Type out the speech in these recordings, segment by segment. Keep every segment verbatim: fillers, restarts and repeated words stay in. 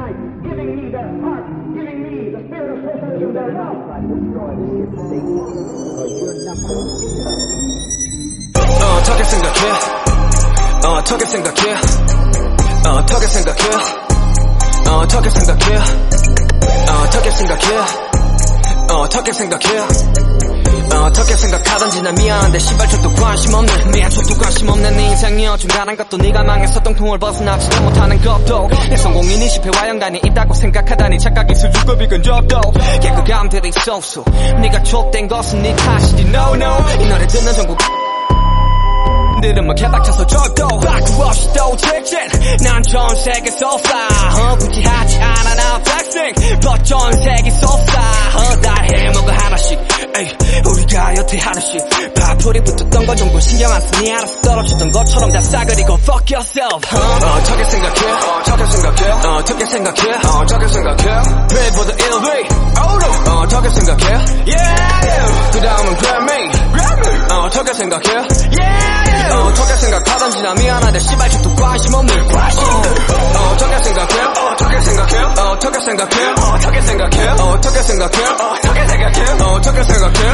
night, giving me their heart, giving me the spirit of socialism, their love. 어떻게 생각해? 어떻게 생각해? 어떻게 생각해? 어떻게 생각해? 어떻게 생각해? 어떻게 생각해? 어떻게 생각하던지 난 미안한데 시발 저도 관심 없네. 미안 저도 관심 없는 네 인생이어 중단한 것도 네가 망해서 똥통을 벗어나지도 못하는 것도 내 성공인이 실패와 연관이 있다고 생각하다니 착각이 수준급이 근접도 개그감들이 쏘쏘 네가 촉된 것은 네 탓이지 no no 이 노래 듣는 전국 들은 뭐 개박쳐서 저도 바꾸 없이 또 직진 난 전 세계 so fly 어, 굳이 하지 않아 나 flexing but 전 세계 so fly 어, 다 해먹어 하나씩 에이, 우리가 여태 하나씩 파풀이 붙었던 거 정도 신경 안 쓰니 알아서 떨어지던 것처럼 다 싸그리고 fuck yourself 어, 어떻게 생각해 어떻게 생각해 어떻게 생각해 어떻게 생각해 Ready for the 일 비 oh no 어떻게 생각해 yeah 그 다음은 Grammy Grammy 어떻게 생각해 yeah 어떻게 생각하던지 나 미안한데 씨발 저도 관심 없는 관심들 어떻게 생각해 어떻게 생각해 어떻게 생각해 어떻게 생각해 어떻게 생각해 어떻게 생각해 어떻게 생각해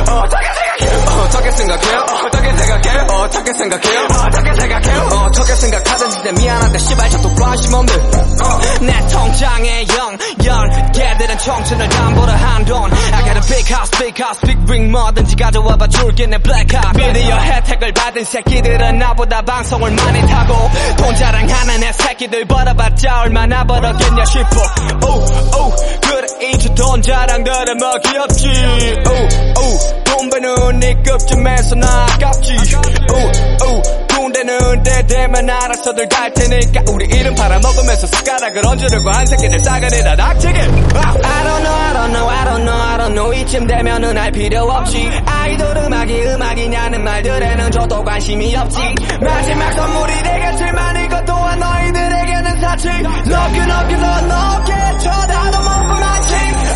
어떻게 생각해 어떻게 생각해 어떻게 생각해 어떻게 생각해 어떻게 생각하던지 나 미안한데 씨발 저도 관심 없는 내 통장에 영 열 개들은 청춘을 담보로 한 돈 I got a big house big house big ring 뭐든지 가져와봐 줄게 내 black house 미디어 혜택을 받은 새끼들은 나보다 방송을 많이 타고 돈 자랑하는 애 새끼들 벌어봤자 얼마나 벌었겠냐 싶어 오, 오, 그래 이제 돈 자랑들은 뭐 귀엽지 오, 오, 돈 버는 네 급쯤에서 나 아깝지 오, 오, 군대는 때 되면 알아서들 갈 테니까 우리 이름 팔아먹으면서 숟가락을 얹으려고 한 새끼들 싸그리다 닥치게 I don't know I don't know I don't know I don't know 이쯤 되면은 알 필요 없지 아이돌 음악이 음악이냐는 말들에는 저도 관심이 없지 마지막 선물이 되겠지만 이것 또한 너희들에게는 사치 Love you love you love 너게 쳐다도 못 보마치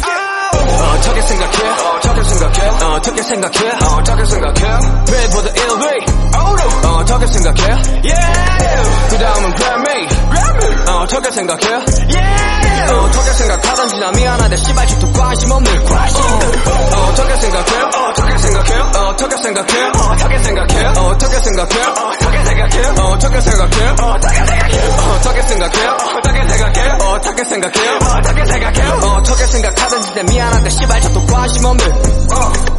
어떻게 생각해 어떻게 생각해 어떻게 생각해 어떻게 생각해 Ready for the 일 비 oh no 어떻게 생각해 yeah 그 다음은 Grammy Grammy 어떻게 생각해 yeah 어떻게 생각하던지 나 미안한데 씨발 저도 관심 없는 관심들 어떻게 생각해 어떻게 생각해 어떻게 생각해 어떻게 생각해 어떻게 생각해 어떻게 생각해 어떻게 생각해 어떻게 생각해 어떻게 생각해 어떻게 생각해 어떻게 생각해 어떻게 생각해 어떻게 생각하던지 나 미안한데 씨발 저도 관심 없는